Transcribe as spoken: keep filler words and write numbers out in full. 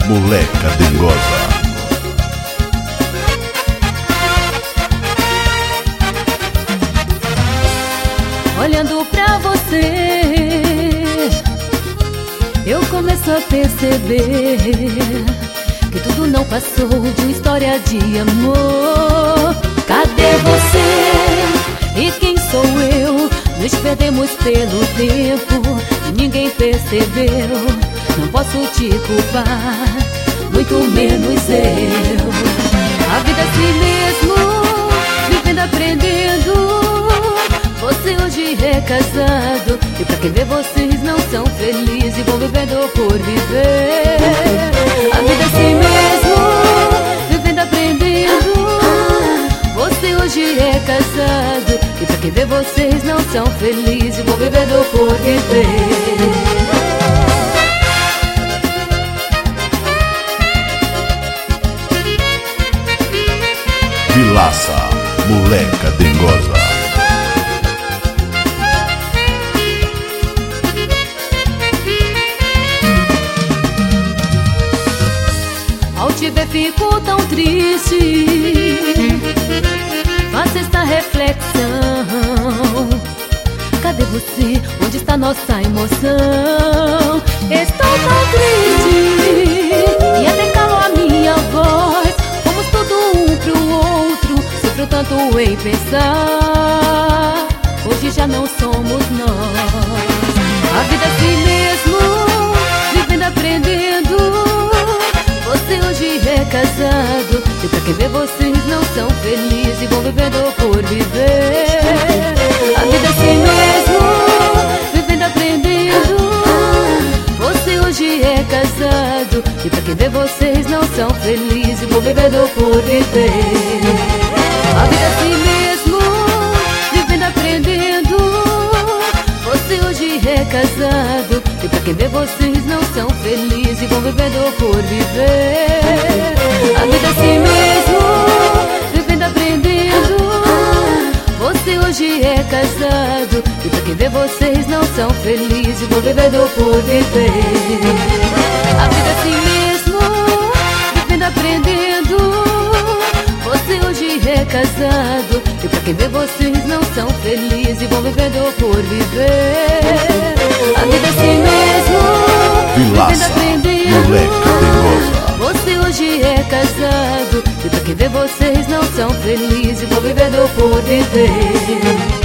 Moleca Dengosa. Olhando pra você, eu começo a perceber que tudo não passou de uma história de amor. Cadê você? E quem sou eu? Nos perdemos pelo tempo e ninguém percebeu. Não posso te culpar, muito menos eu. A vida é assim mesmo, vivendo, aprendendo. Você hoje é casado, e pra quem vê vocês não são felizes, vão vivendo por viver. A vida é assim mesmo, vivendo, aprendendo. Você hoje é casado, e pra quem vê vocês não são felizes, vão vivendo por viver. Vilaça, Moleca Dengosa. Ao te ver fico tão triste, faço esta reflexão. Cadê você? Onde está nossa emoção? Estou tão triste e até calou a minha voz. Fomos tudo um pro outro, sofro tanto em pensar. Hoje já não somos nós. A vida é assim mesmo, vivendo, aprendendo. Você hoje é casado, e pra quem vê vocês não são felizes, vão vivendo por viver. A vida é assim mesmo, vivendo, aprendendo. Você hoje é casado, e pra quem vê vocês não são felizes, vão vivendo por viver. A vida é assim mesmo, vivendo, aprendendo. Você hoje é casado, e pra quem vê vocês não são felizes, vão vivendo por viver. A vida é assim mesmo, vivendo, aprendendo. Você hoje é casado, e pra quem vê vocês não são felizes, vão vivendo por viver. A vida é assim mesmo, vivendo, aprendendo. Você hoje é casado, e pra quem vê vocês não são felizes, vão vivendo por viver. A vida é assim mesmo, vivendo, aprendendo. Moleca Dengosa. Você hoje é casado, e pra quem vê vocês não são felizes, vão vivendo por viver.